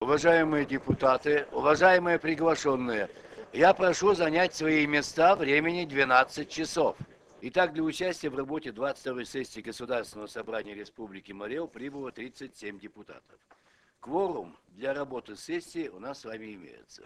Уважаемые депутаты, уважаемые приглашенные, я прошу занять свои места, времени 12 часов. Итак, для участия в работе 22-й сессии Государственного собрания Республики Марий Эл прибыло 37 депутатов. Кворум для работы сессии у нас с вами имеется.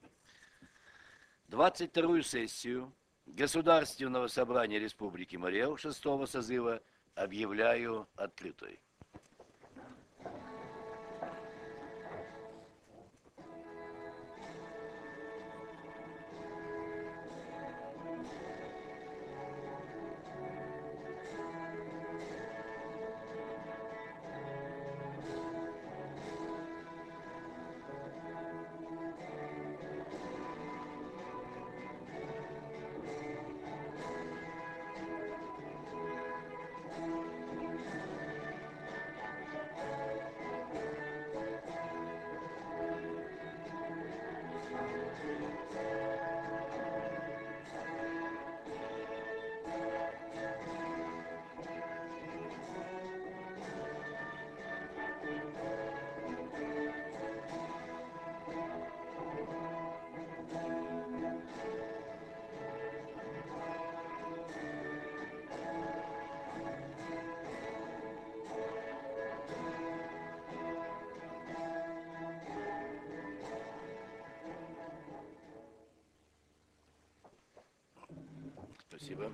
22-ю сессию Государственного собрания Республики Марий Эл 6-го созыва объявляю открытой. Спасибо.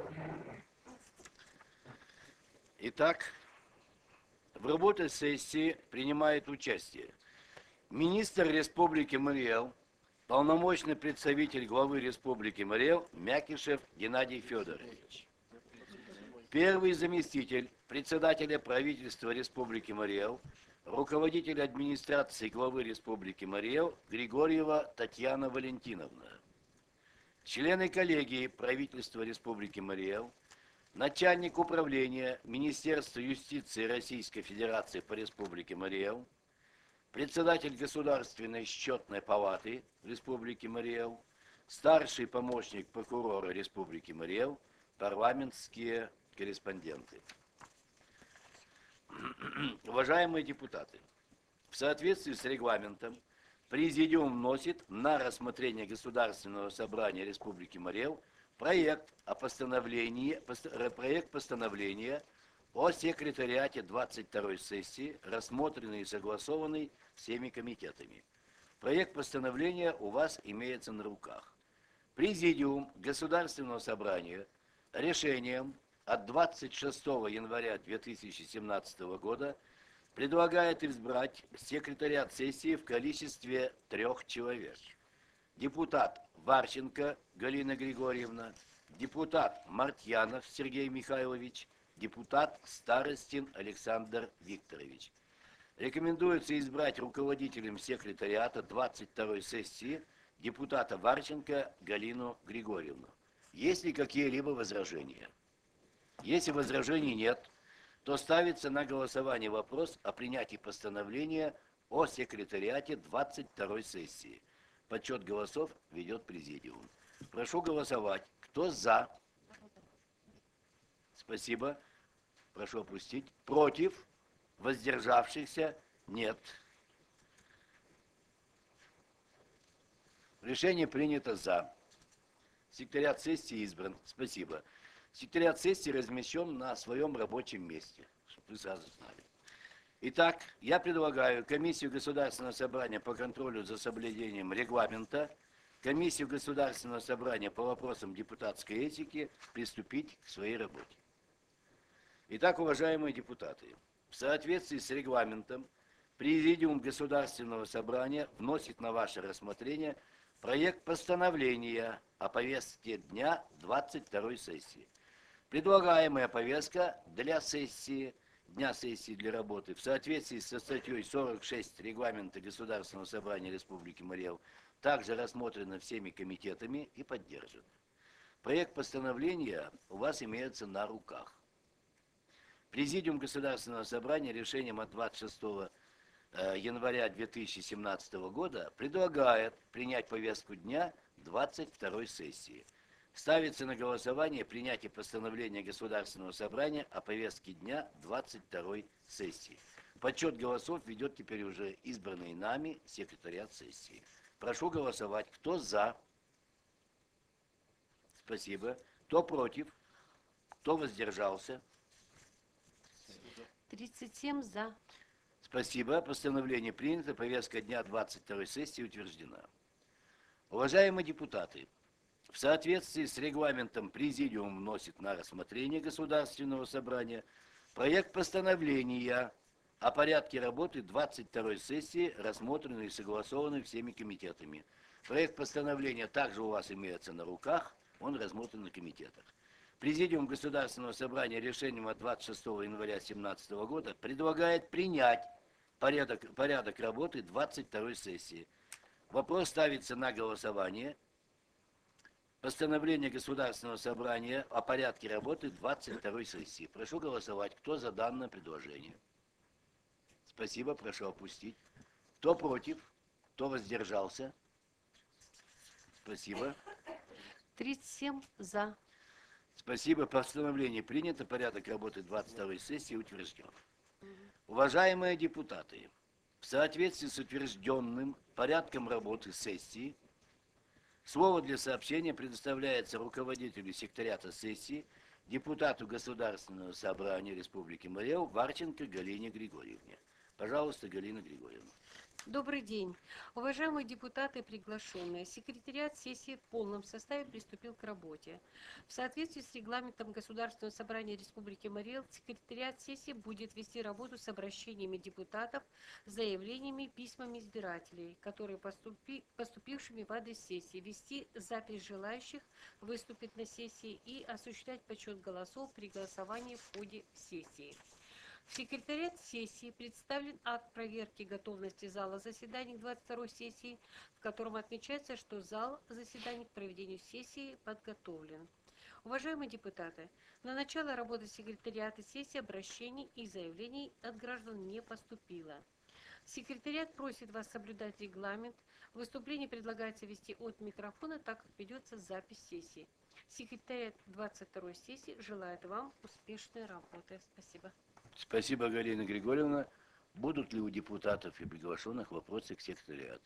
Итак, в работе сессии принимает участие министр Республики Марий Эл, полномочный представитель главы Республики Марий Эл Мякишев Геннадий Федорович, первый заместитель председателя правительства Республики Марий Эл, руководитель администрации главы Республики Марий Эл Григорьева Татьяна Валентиновна, члены коллегии правительства Республики Марий Эл, начальник управления Министерства юстиции Российской Федерации по Республике Марий Эл, председатель Государственной счетной палаты Республики Марий Эл, старший помощник прокурора Республики Марий Эл, парламентские корреспонденты. Уважаемые депутаты, в соответствии с регламентом, Президиум вносит на рассмотрение Государственного собрания Республики Марий Эл проект постановления о секретариате 22-й сессии, рассмотренный и согласованный всеми комитетами. Проект постановления у вас имеется на руках. Президиум Государственного собрания решением от 26 января 2017 года предлагает избрать секретариат сессии в количестве 3 человек. Депутат Варченко Галина Григорьевна, депутат Мартьянов Сергей Михайлович, депутат Старостин Александр Викторович. Рекомендуется избрать руководителем секретариата 22-й сессии депутата Варченко Галину Григорьевну. Есть ли какие-либо возражения? Если возражений нет, то ставится на голосование вопрос о принятии постановления о секретариате 22-й сессии. Подсчет голосов ведет Президиум. Прошу голосовать. Кто за? Спасибо. Прошу опустить. Против? Воздержавшихся? Нет. Решение принято за. Секретариат сессии избран. Спасибо. Секретариат сессии размещен на своем рабочем месте, чтобы вы сразу знали. Итак, я предлагаю комиссию Государственного собрания по контролю за соблюдением регламента, комиссию Государственного собрания по вопросам депутатской этики приступить к своей работе. Итак, уважаемые депутаты, в соответствии с регламентом Президиум Государственного собрания вносит на ваше рассмотрение проект постановления о повестке дня 22-й сессии. Предлагаемая повестка для сессии, дня сессии для работы в соответствии со статьей 46 Регламента Государственного собрания Республики Марий Эл также рассмотрена всеми комитетами и поддержана. Проект постановления у вас имеется на руках. Президиум Государственного собрания решением от 26 января 2017 года предлагает принять повестку дня 22-й сессии. Ставится на голосование принятие постановления Государственного собрания о повестке дня 22-й сессии. Подсчет голосов ведет теперь уже избранный нами секретариат сессии. Прошу голосовать. Кто за? Спасибо. Кто против? Кто воздержался? 37 за. Спасибо. Постановление принято. Повестка дня 22-й сессии утверждена. Уважаемые депутаты, в соответствии с регламентом Президиум вносит на рассмотрение Государственного собрания проект постановления о порядке работы 22-й сессии, рассмотренный и согласованный всеми комитетами. Проект постановления также у вас имеется на руках, он рассмотрен на комитетах. Президиум Государственного собрания решением от 26 января 2017 года предлагает принять порядок работы 22-й сессии. Вопрос ставится на голосование. Постановление Государственного собрания о порядке работы 22-й сессии. Прошу голосовать. Кто за данное предложение? Спасибо. Прошу опустить. Кто против? Кто воздержался? Спасибо. 37 за. Спасибо. Постановление принято. Порядок работы 22-й сессии утвержден. Уважаемые депутаты, в соответствии с утвержденным порядком работы сессии, слово для сообщения предоставляется руководителю секретариата сессии, депутату Государственного собрания Республики Марий-Эл Варченко Галине Григорьевне. Пожалуйста, Галина Григорьевна. Добрый день. Уважаемые депутаты и приглашенные, секретариат сессии в полном составе приступил к работе. В соответствии с регламентом Государственного собрания Республики Марий-Эл, секретариат сессии будет вести работу с обращениями депутатов, заявлениями и письмами избирателей, которые поступившими в адрес сессии, вести запись желающих выступить на сессии и осуществлять подсчет голосов при голосовании в ходе сессии. В секретариат сессии представлен акт проверки готовности зала заседаний 22-й сессии, в котором отмечается, что зал заседаний к проведению сессии подготовлен. Уважаемые депутаты, на начало работы секретариата сессии обращений и заявлений от граждан не поступило. Секретариат просит вас соблюдать регламент. Выступление предлагается вести от микрофона, так как ведется запись сессии. Секретариат 22-й сессии желает вам успешной работы. Спасибо. Спасибо, Галина Григорьевна. Будут ли у депутатов и приглашенных вопросы к секретариату?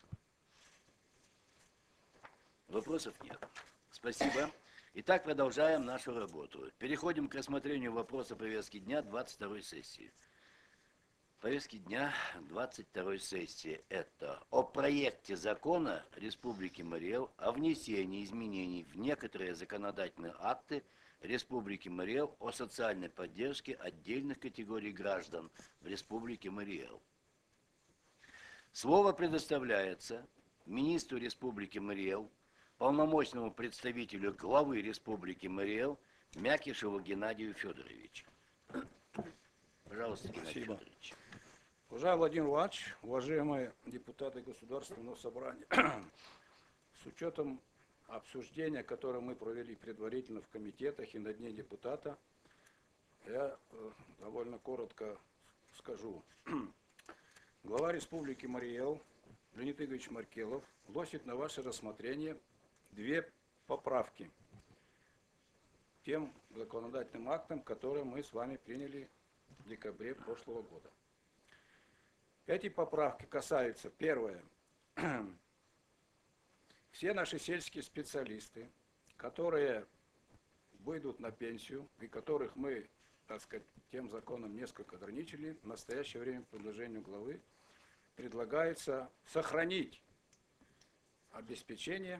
Вопросов нет. Спасибо. Итак, продолжаем нашу работу. Переходим к рассмотрению вопроса повестки дня 22-й сессии. Повестки дня 22-й сессии – это о проекте закона Республики Марий-Эл о внесении изменений в некоторые законодательные акты Республики Марий-Эл о социальной поддержке отдельных категорий граждан в Республике Марий-Эл. Слово предоставляется министру Республики Марий-Эл, полномочному представителю главы Республики Марий-Эл Мякишеву Геннадию Федоровичу. Пожалуйста, Геннадий Федорович. Уважаемый Владимир Иванович, уважаемые депутаты Государственного собрания, с учетом обсуждения, которое мы провели предварительно в комитетах и на Дне депутата, я довольно коротко скажу. Глава Республики Марий-Эл Леонид Игоревич Маркелов вносит на ваше рассмотрение две поправки к тем законодательным актам, которые мы с вами приняли в декабре прошлого года. Эти поправки касаются, первое, все наши сельские специалисты, которые выйдут на пенсию и которых мы, так сказать, тем законом несколько ограничили, в настоящее время по предложению главы предлагается сохранить обеспечение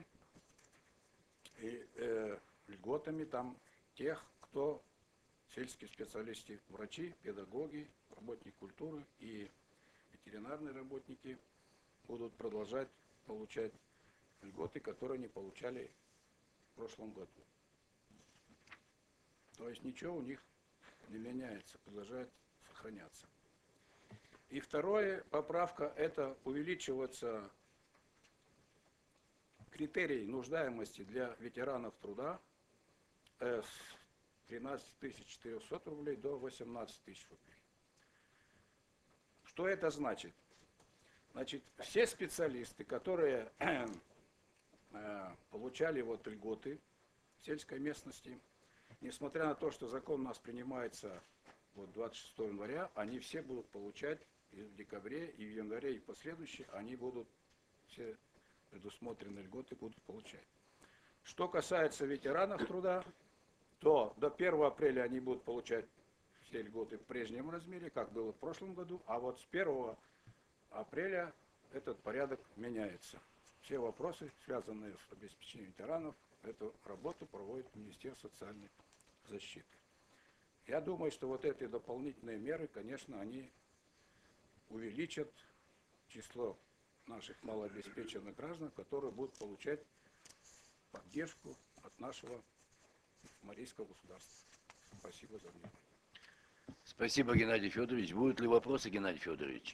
и льготами там тех, кто сельские специалисты, врачи, педагоги, работники культуры и ветеринарные работники будут продолжать получать льготы, которые не получали в прошлом году. То есть ничего у них не меняется, продолжает сохраняться. И вторая поправка – это увеличиваться критерий нуждаемости для ветеранов труда с 13 400 рублей до 18 тысяч рублей. Что это значит? Значит, все специалисты, которые получали вот льготы в сельской местности, несмотря на то, что закон у нас принимается вот 26 января, они все будут получать и в декабре, и в январе, и последующие, они будут, все предусмотренные льготы будут получать. Что касается ветеранов труда, то до 1 апреля они будут получать все льготы в прежнем размере, как было в прошлом году, а вот с 1 апреля этот порядок меняется. Все вопросы, связанные с обеспечением ветеранов, эту работу проводит Министерство социальной защиты. Я думаю, что вот эти дополнительные меры, конечно, они увеличат число наших малообеспеченных граждан, которые будут получать поддержку от нашего марийского государства. Спасибо за внимание. Спасибо, Геннадий Федорович. Будут ли вопросы, Геннадий Федорович?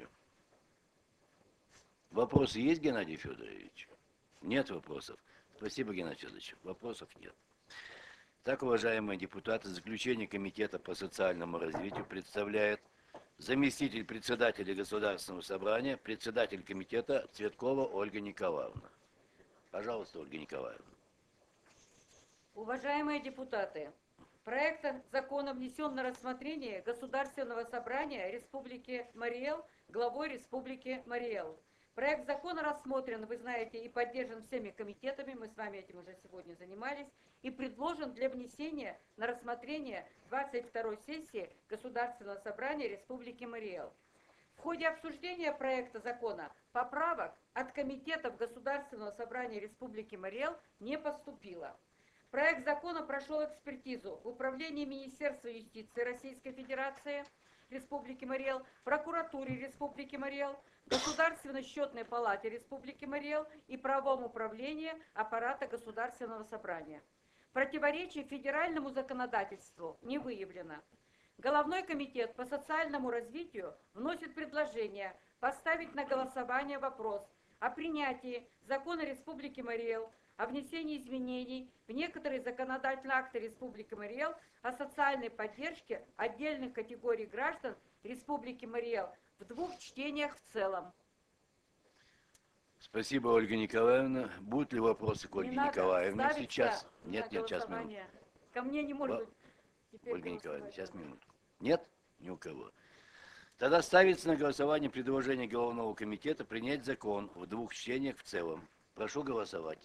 Вопросы есть, Геннадий Федорович? Нет вопросов. Спасибо, Геннадий Федорович. Вопросов нет. Так, уважаемые депутаты, заключение Комитета по социальному развитию представляет заместитель председателя Государственного собрания, председатель комитета Цветкова Ольга Николаевна. Пожалуйста, Ольга Николаевна. Уважаемые депутаты, проект закона внесен на рассмотрение Государственного собрания Республики Марий Эл главой Республики Марий Эл. Проект закона рассмотрен, вы знаете, и поддержан всеми комитетами, мы с вами этим уже сегодня занимались, и предложен для внесения на рассмотрение 22-й сессии Государственного собрания Республики Марий Эл. В ходе обсуждения проекта закона поправок от комитетов Государственного собрания Республики Марий Эл не поступило. Проект закона прошел экспертизу в Управлении Министерства юстиции Российской Федерации Республики Марий Эл, Прокуратуре Республики Марий Эл, Государственной счетной палате Республики Марий Эл и правовом управлении аппарата Государственного собрания. Противоречий федеральному законодательству не выявлено. Головной комитет по социальному развитию вносит предложение поставить на голосование вопрос о принятии закона Республики Марий Эл о внесении изменений в некоторые законодательные акты Республики Марий Эл о социальной поддержке отдельных категорий граждан Республики Марий Эл в 2 чтениях в целом. Спасибо, Ольга Николаевна. Будут ли вопросы к Ольге Не надо Николаевне ставиться сейчас? на Нет, сейчас минутку. голосование. Ко мне не может быть. теперь Ольга Николаевна, голосовать. сейчас минутку. Нет? Ни у кого. Тогда ставится на голосование предложение Головного комитета принять закон в 2 чтениях в целом. Прошу голосовать.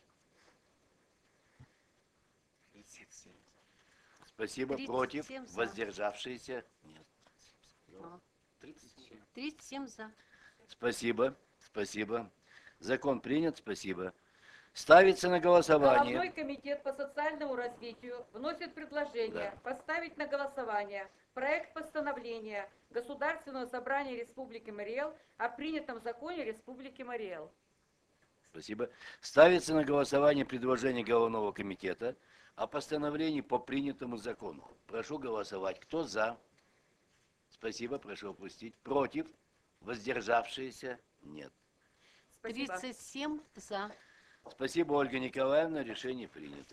Спасибо. 37 Против? за. Воздержавшиеся? Нет. А. 37. 37 за. Спасибо. Спасибо. Закон принят. Спасибо. Ставится на голосование. Головной комитет по социальному развитию вносит предложение поставить на голосование проект постановления Государственного собрания Республики Марий Эл о принятом законе Республики Марий Эл. Спасибо. Ставится на голосование предложение Головного комитета о постановлении по принятому закону. Прошу голосовать. Кто за? Спасибо. Прошу опустить. Против? Воздержавшиеся? Нет. Спасибо. 37 за. Спасибо, Ольга Николаевна. Решение принято.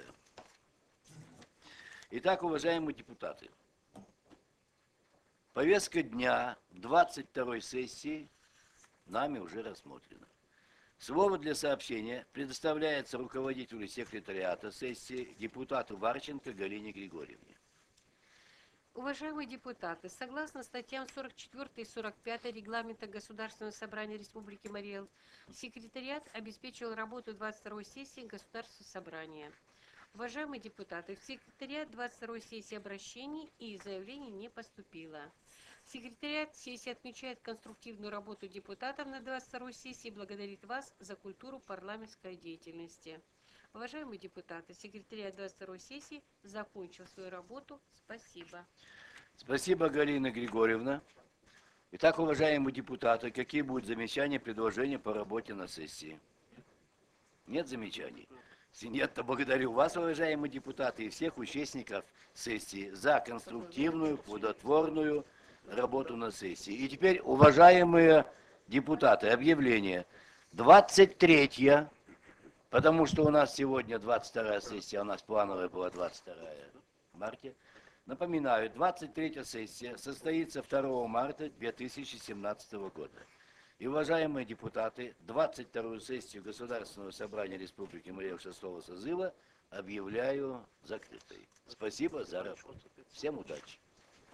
Итак, уважаемые депутаты, повестка дня 22-й сессии нами уже рассмотрена. Слово для сообщения предоставляется руководителю секретариата сессии депутату Варченко Галине Григорьевне. Уважаемые депутаты, согласно статьям 44 и 45 Регламента Государственного собрания Республики Марий Эл, секретариат обеспечил работу 22-й сессии Государственного собрания. Уважаемые депутаты, в секретариат 22-й сессии обращений и заявлений не поступило. Секретариат сессии отмечает конструктивную работу депутатов на 22-й сессии и благодарит вас за культуру парламентской деятельности. Уважаемые депутаты, секретариат 22-й сессии закончил свою работу. Спасибо. Спасибо, Галина Григорьевна. Итак, уважаемые депутаты, какие будут замечания, предложения по работе на сессии? Нет замечаний? Если нет, то благодарю вас, уважаемые депутаты, и всех участников сессии за конструктивную, плодотворную работу на сессии. И теперь, уважаемые депутаты, объявление. 23-я, потому что у нас сегодня 22-я сессия, у нас плановая была 22-я в марте. Напоминаю, 23-я сессия состоится 2 марта 2017 года. И, уважаемые депутаты, 22-ю сессию Государственного собрания Республики Марий Эл 6-го созыва объявляю закрытой. Спасибо за работу. Всем удачи.